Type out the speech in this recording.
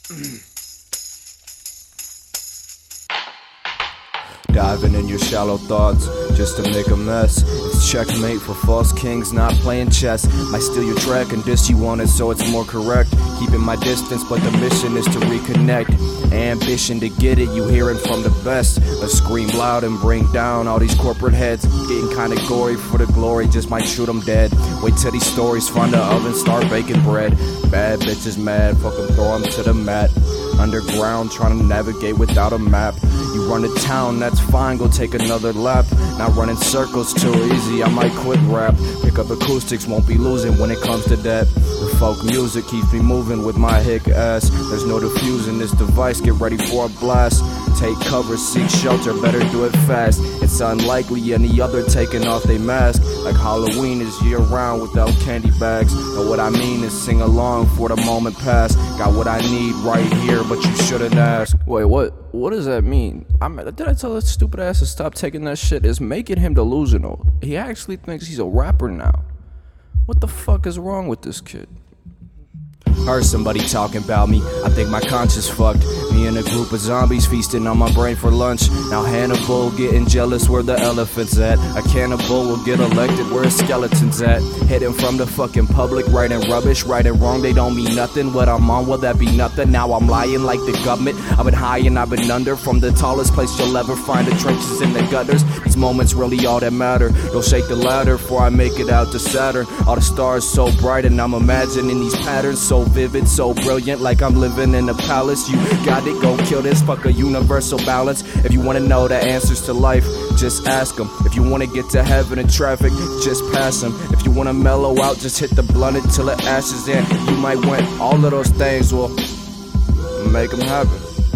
Diving in your shallow thoughts just to make a mess. It's checkmate for false kings not playing chess. Might steal your track and diss you on it so it's more correct. Keeping my distance but the mission is to reconnect. Ambition to get it, you hearing from the best. Let's scream loud and bring down all these corporate heads. Getting kinda gory for the glory, just might shoot them dead. Wait till these stories find the oven, start baking bread. Bad bitches mad, fuck them, throw them to the mat. Underground, trying to navigate without a map. You run to town, that's fine, go take another lap. Not running circles too easy, I might quit rap. Pick up acoustics, won't be losing when it comes to that. The folk music keeps me moving with my hick ass. There's no diffusing this device, get ready for a blast. Take cover, seek shelter, better do it fast. It's unlikely any other taking off they mask. Like Halloween is year round without candy bags. Know what I mean is sing along for the moment past. Got what I need right here, but you shouldn't ask. Wait, what does that mean? Did I tell that stupid ass to stop taking that shit? It's making him delusional. He actually thinks he's a rapper now. What the fuck is wrong with this kid? Heard somebody talking about me, I think my conscience fucked. Me and a group of zombies feasting on my brain for lunch. Now Hannibal getting jealous where the elephant's at. A cannibal will get elected where his skeleton's at. Hidden from the fucking public, writing rubbish, right and wrong, they don't mean nothing. What I'm on, will that be nothing? Now I'm lying like the government. I've been high and I've been under. From the tallest place you'll ever find, the trenches and the gutters. These moments really all that matter. Don't shake the ladder before I make it out to Saturn. All the stars so bright and I'm imagining these patterns so vivid, so brilliant, like I'm living in a palace. You got it, go kill this, fuck a universal balance. If you wanna know the answers to life, just ask them. If you wanna get to heaven in traffic, just pass them. If you wanna mellow out, just hit the blunt until it ashes in. You might win, all of those things will make them happen.